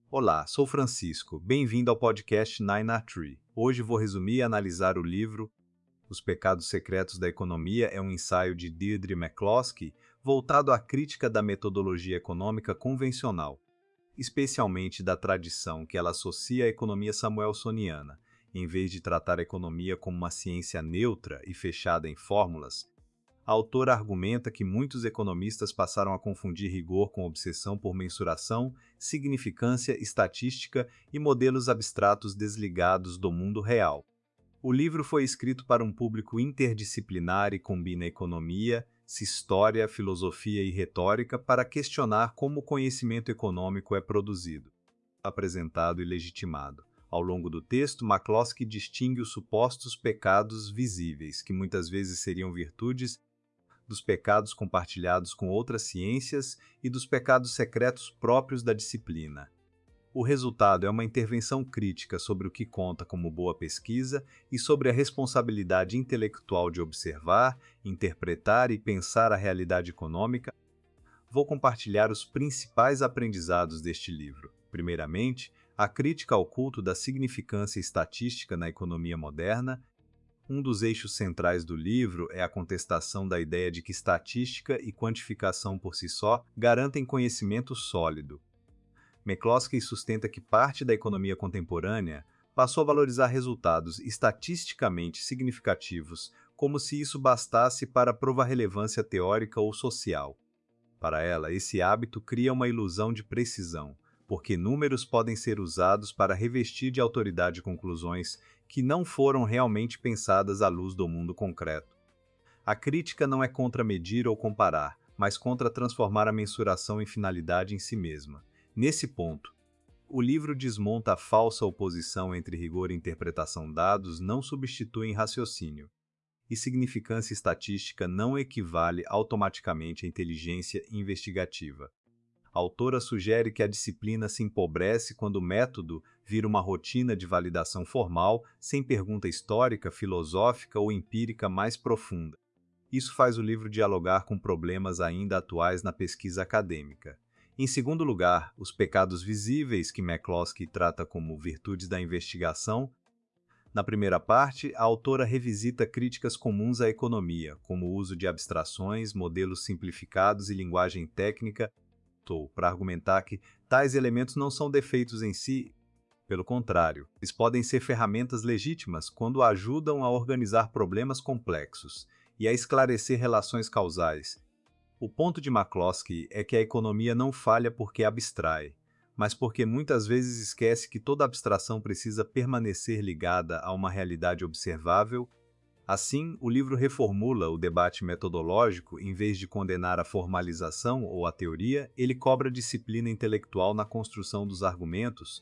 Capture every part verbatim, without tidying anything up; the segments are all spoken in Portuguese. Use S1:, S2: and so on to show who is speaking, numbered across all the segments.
S1: Olá, sou Francisco. Bem-vindo ao podcast Nine a Tree. Hoje vou resumir e analisar o livro Os Pecados Secretos da Economia. É um ensaio de Deirdre McCloskey voltado à crítica da metodologia econômica convencional, especialmente da tradição que ela associa à economia samuelsoniana. Em vez de tratar a economia como uma ciência neutra e fechada em fórmulas, a autora argumenta que muitos economistas passaram a confundir rigor com obsessão por mensuração, significância, estatística e modelos abstratos desligados do mundo real. O livro foi escrito para um público interdisciplinar e combina economia, história, filosofia e retórica para questionar como o conhecimento econômico é produzido, apresentado e legitimado. Ao longo do texto, McCloskey distingue os supostos pecados visíveis, que muitas vezes seriam virtudes, dos pecados compartilhados com outras ciências e dos pecados secretos próprios da disciplina. O resultado é uma intervenção crítica sobre o que conta como boa pesquisa e sobre a responsabilidade intelectual de observar, interpretar e pensar a realidade econômica. Vou compartilhar os principais aprendizados deste livro. Primeiramente, a crítica ao culto da significância estatística na economia moderna. Um dos eixos centrais do livro é a contestação da ideia de que estatística e quantificação por si só garantem conhecimento sólido. McCloskey sustenta que parte da economia contemporânea passou a valorizar resultados estatisticamente significativos como se isso bastasse para provar relevância teórica ou social. Para ela, esse hábito cria uma ilusão de precisão, porque números podem ser usados para revestir de autoridade conclusões que não foram realmente pensadas à luz do mundo concreto. A crítica não é contra medir ou comparar, mas contra transformar a mensuração em finalidade em si mesma. Nesse ponto, o livro desmonta a falsa oposição entre rigor e interpretação. Dados não substituem raciocínio, e significância estatística não equivale automaticamente à inteligência investigativa. A autora sugere que a disciplina se empobrece quando o método vira uma rotina de validação formal, sem pergunta histórica, filosófica ou empírica mais profunda. Isso faz o livro dialogar com problemas ainda atuais na pesquisa acadêmica. Em segundo lugar, os pecados visíveis, que McCloskey trata como virtudes da investigação. Na primeira parte, a autora revisita críticas comuns à economia, como o uso de abstrações, modelos simplificados e linguagem técnica, para argumentar que tais elementos não são defeitos em si. Pelo contrário, eles podem ser ferramentas legítimas quando ajudam a organizar problemas complexos e a esclarecer relações causais. O ponto de McCloskey é que a economia não falha porque abstrai, mas porque muitas vezes esquece que toda abstração precisa permanecer ligada a uma realidade observável. Assim, o livro reformula o debate metodológico. Em vez de condenar a formalização ou a teoria, ele cobra disciplina intelectual na construção dos argumentos.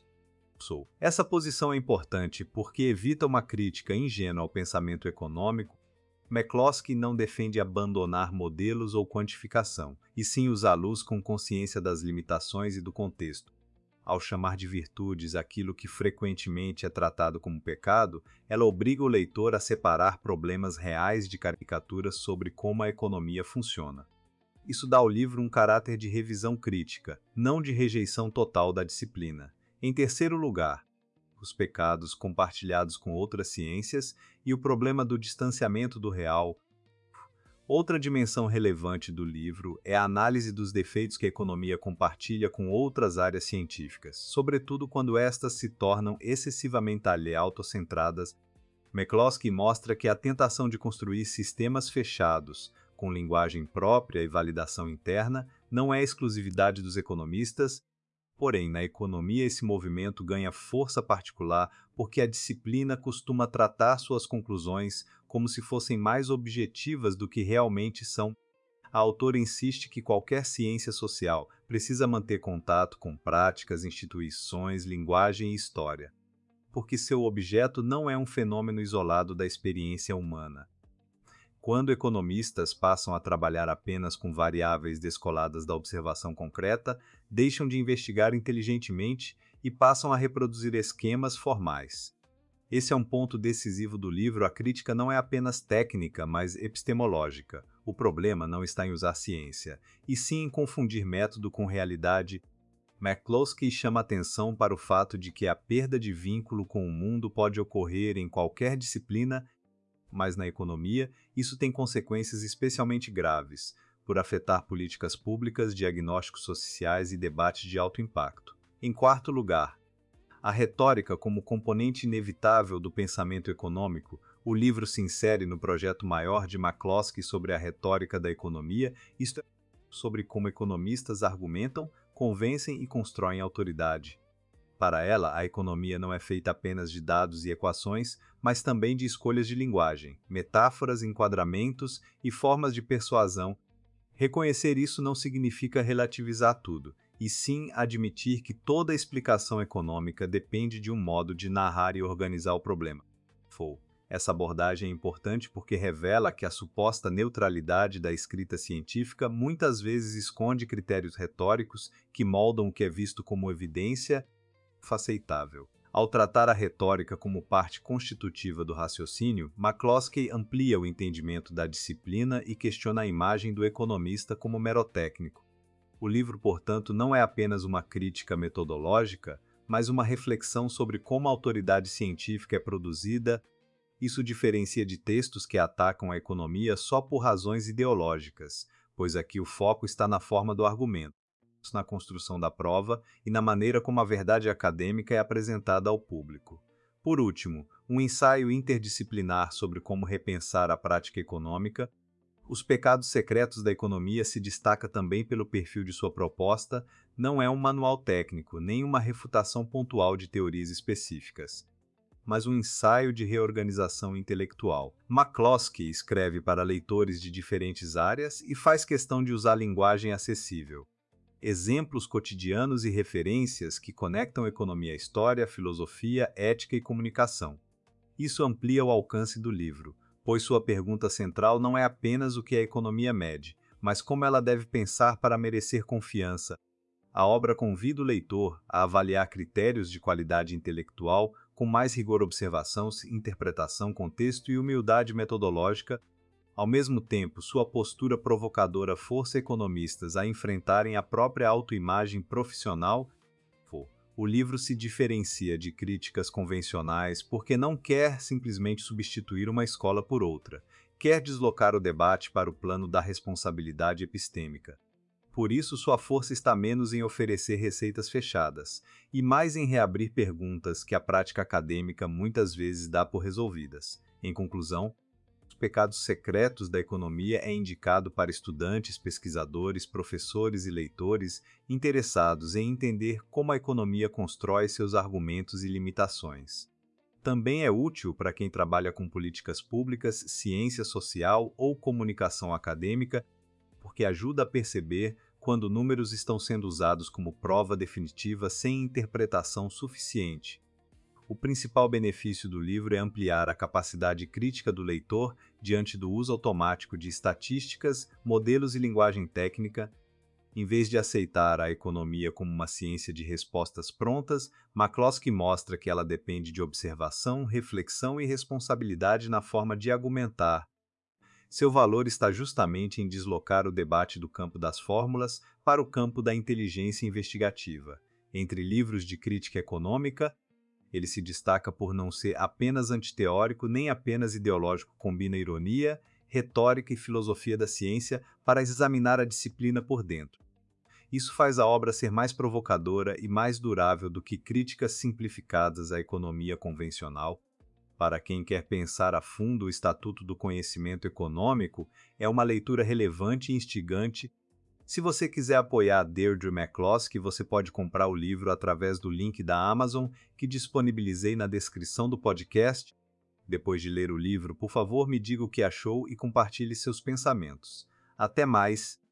S1: Essa posição é importante porque evita uma crítica ingênua ao pensamento econômico. McCloskey não defende abandonar modelos ou quantificação, e sim usá-los com consciência das limitações e do contexto. Ao chamar de virtudes aquilo que frequentemente é tratado como pecado, ela obriga o leitor a separar problemas reais de caricaturas sobre como a economia funciona. Isso dá ao livro um caráter de revisão crítica, não de rejeição total da disciplina. Em terceiro lugar, os pecados compartilhados com outras ciências e o problema do distanciamento do real. Outra dimensão relevante do livro é a análise dos defeitos que a economia compartilha com outras áreas científicas, sobretudo quando estas se tornam excessivamente autocentradas. McCloskey mostra que a tentação de construir sistemas fechados, com linguagem própria e validação interna, não é exclusividade dos economistas. Porém, na economia esse movimento ganha força particular porque a disciplina costuma tratar suas conclusões como se fossem mais objetivas do que realmente são. A autora insiste que qualquer ciência social precisa manter contato com práticas, instituições, linguagem e história, porque seu objeto não é um fenômeno isolado da experiência humana. Quando economistas passam a trabalhar apenas com variáveis descoladas da observação concreta, deixam de investigar inteligentemente e passam a reproduzir esquemas formais. Esse é um ponto decisivo do livro. A crítica não é apenas técnica, mas epistemológica. O problema não está em usar ciência, e sim em confundir método com realidade. McCloskey chama atenção para o fato de que a perda de vínculo com o mundo pode ocorrer em qualquer disciplina, mas na economia isso tem consequências especialmente graves, por afetar políticas públicas, diagnósticos sociais e debates de alto impacto. Em quarto lugar, a retórica como componente inevitável do pensamento econômico. O livro se insere no projeto maior de McCloskey sobre a retórica da economia, isto é, sobre como economistas argumentam, convencem e constroem autoridade. Para ela, a economia não é feita apenas de dados e equações, mas também de escolhas de linguagem, metáforas, enquadramentos e formas de persuasão. Reconhecer isso não significa relativizar tudo, e sim admitir que toda explicação econômica depende de um modo de narrar e organizar o problema. Fou. Essa abordagem é importante porque revela que a suposta neutralidade da escrita científica muitas vezes esconde critérios retóricos que moldam o que é visto como evidência aceitável. Ao tratar a retórica como parte constitutiva do raciocínio, McCloskey amplia o entendimento da disciplina e questiona a imagem do economista como mero técnico. O livro, portanto, não é apenas uma crítica metodológica, mas uma reflexão sobre como a autoridade científica é produzida. Isso diferencia de textos que atacam a economia só por razões ideológicas, pois aqui o foco está na forma do argumento, na construção da prova e na maneira como a verdade acadêmica é apresentada ao público. Por último, um ensaio interdisciplinar sobre como repensar a prática econômica. Os Pecados Secretos da Economia se destaca também pelo perfil de sua proposta, não é um manual técnico, nem uma refutação pontual de teorias específicas, mas um ensaio de reorganização intelectual. McCloskey escreve para leitores de diferentes áreas e faz questão de usar linguagem acessível. Exemplos cotidianos e referências que conectam economia à história, filosofia, ética e comunicação. Isso amplia o alcance do livro, pois sua pergunta central não é apenas o que a economia mede, mas como ela deve pensar para merecer confiança. A obra convida o leitor a avaliar critérios de qualidade intelectual com mais rigor, observação, interpretação, contexto e humildade metodológica. Ao mesmo tempo, sua postura provocadora força economistas a enfrentarem a própria autoimagem profissional. O livro se diferencia de críticas convencionais porque não quer simplesmente substituir uma escola por outra, quer deslocar o debate para o plano da responsabilidade epistêmica. Por isso, sua força está menos em oferecer receitas fechadas, e mais em reabrir perguntas que a prática acadêmica muitas vezes dá por resolvidas. Em conclusão, Os Pecados Secretos da Economia é indicado para estudantes, pesquisadores, professores e leitores interessados em entender como a economia constrói seus argumentos e limitações. Também é útil para quem trabalha com políticas públicas, ciência social ou comunicação acadêmica, porque ajuda a perceber quando números estão sendo usados como prova definitiva sem interpretação suficiente. O principal benefício do livro é ampliar a capacidade crítica do leitor diante do uso automático de estatísticas, modelos e linguagem técnica. Em vez de aceitar a economia como uma ciência de respostas prontas, McCloskey mostra que ela depende de observação, reflexão e responsabilidade na forma de argumentar. Seu valor está justamente em deslocar o debate do campo das fórmulas para o campo da inteligência investigativa. Entre livros de crítica econômica, ele se destaca por não ser apenas antiteórico nem apenas ideológico, combina ironia, retórica e filosofia da ciência para examinar a disciplina por dentro. Isso faz a obra ser mais provocadora e mais durável do que críticas simplificadas à economia convencional. Para quem quer pensar a fundo o Estatuto do Conhecimento Econômico, é uma leitura relevante e instigante. Se você quiser apoiar Deirdre McCloskey, você pode comprar o livro através do link da Amazon que disponibilizei na descrição do podcast. Depois de ler o livro, por favor, me diga o que achou e compartilhe seus pensamentos. Até mais!